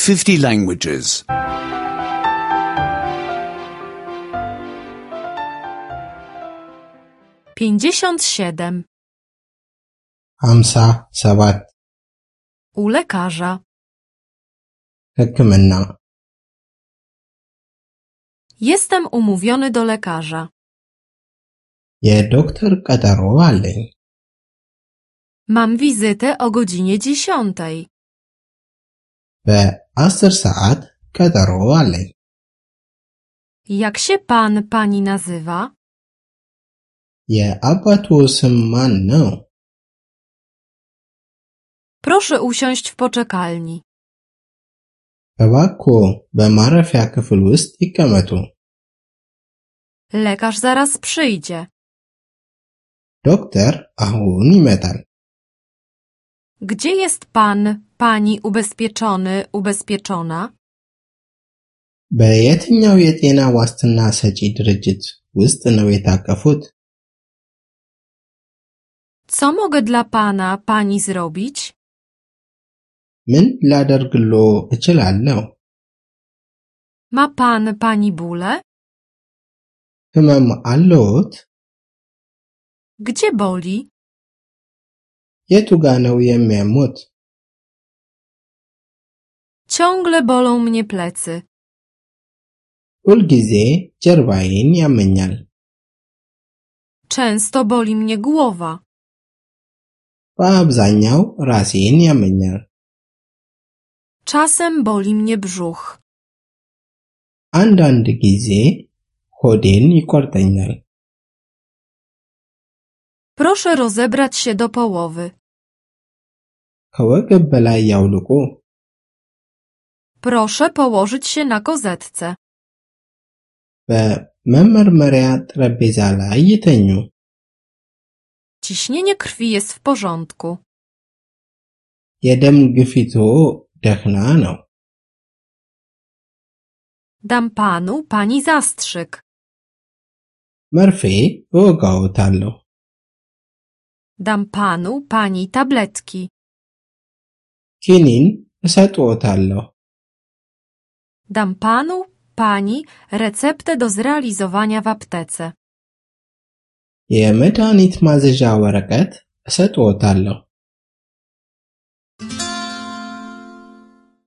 50 languages. 57. 57 U lekarza. ሕክምና Jestem umówiony do lekarza. የዶክተር ቀጠሮ አለኝ። Mam wizytę o godzinie 10. በ10 ሰዓት ቀጠሮ አለኝ። Jak się pani nazywa? የአባቱ ስም ማን ነው? Proszę usiąść w poczekalni. እባክዎ በማረፊያ ክፍል ውስጥ ይቀመጡ። Lekarz zaraz przyjdzie. ዶክተር አሁን ይመጣል። Gdzie jest pani ubezpieczony, ubezpieczona? በየትኛው የጤና ዋስትና ሰጪ ድርጅት ውስጥ ነው የታቀፉት? Co mogę dla pani zrobić? ምን ላደርግሎ እችላለሁ? Ma pani bóle? ህመም አለዎት? Gdzie boli? የቱ ጋ ነው የሚያሞት? Ciągle bolą mnie plecy. ሁልጊዜ ጀርባዬን ያመኛል። Często boli mnie głowa. በአብዛኛው ራሴን ያመኛል። Czasem boli mnie brzuch. አንዳንድ ጊዜ ሆዴን ይቆርጠኛል። Proszę rozebrać się do połowy. ከወገብ በላይ ያውልቁ። Proszę położyć się na kozetce. በመመርመሪያ ጠረጴዛ ላይ ይተኙ። Ciśnienie krwi jest w porządku. የደም ግፊቶ ደህና ነው። Dam pani zastrzyk. መርፌ እወጋዎታለሁ። Dam pani tabletki. ኪኒን እሰጥዎታለሁ። Dam pani receptę do zrealizowania w aptece. የመድኃኒት ማዘዣ ወረቀት እሰጥዎታለሁ።